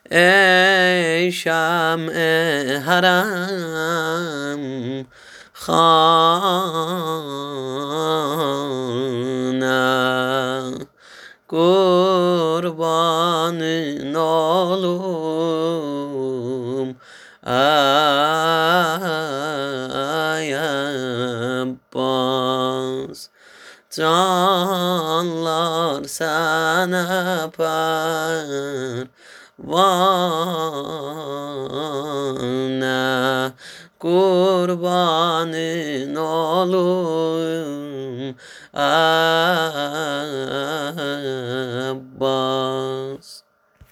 ey şam-ı haram hana, kurbanın olum ay Abbas. Canlar sana parvana, kurbanın olum ay